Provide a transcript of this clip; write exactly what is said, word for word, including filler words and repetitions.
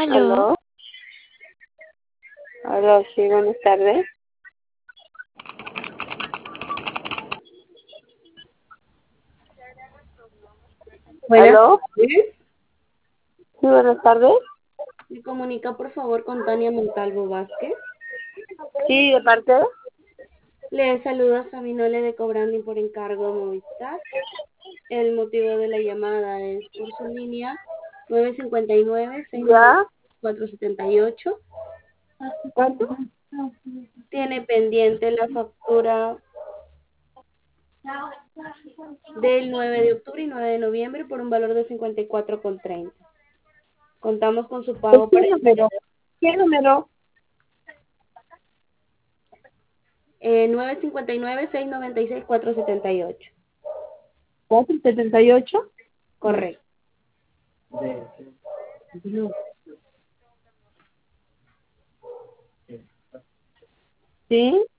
Aló. Aló. Aló, sí, buenas tardes. Buenas Aló. tardes. Sí, buenas tardes. Me comunica por favor con Tania Montalvo Vázquez. Sí, de parte. Le saluda Sabinole de Cobranding por encargo de Movistar. El motivo de la llamada es por su línea nueve cinco nueve, seis nueve Ya. cuatro siete ocho. ¿Cuánto? Tiene pendiente la factura del nueve de octubre y nueve de noviembre por un valor de cincuenta y cuatro con treinta. Contamos con su ¿De pago qué para el día número? ¿Qué número? eh, nueve cinco nueve, seis nueve seis, cuatro siete ocho. ¿cuatro setenta y ocho? Correcto. Sí.